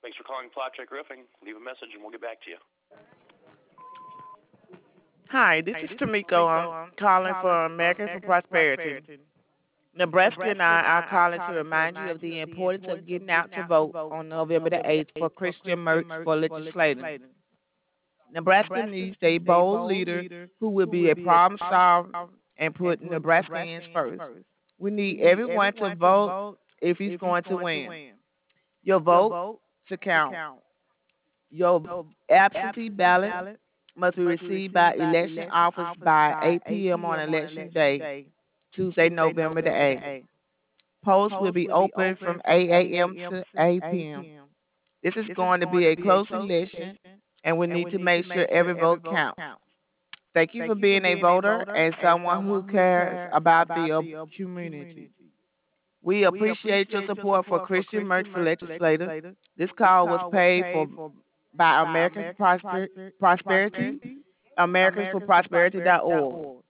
Thanks for calling Plot Check Roofing. Leave a message and we'll get back to you. Hi, this is Tamiko. I'm calling for Americans for Prosperity. Nebraska and I are calling to remind you of the importance of getting out to vote on November the 8th for Christian Mertz for legislating. Nebraska needs a bold leader who will be a problem solver and put Nebraskans first. We need everyone to vote if he's going to win. Your vote to count. Your absentee ballot must be received by election office by 8 p.m. on election day, Tuesday, November the 8th. Polls will be open from 8 a.m. to 8 p.m. This is going to be a close election, and we need to make sure every vote counts. Thank you for being a voter and someone who cares about the community. We appreciate your support for Christian Mertz for legislator. This call was paid for by Americans for Prosperity, AmericansForProsperity.org.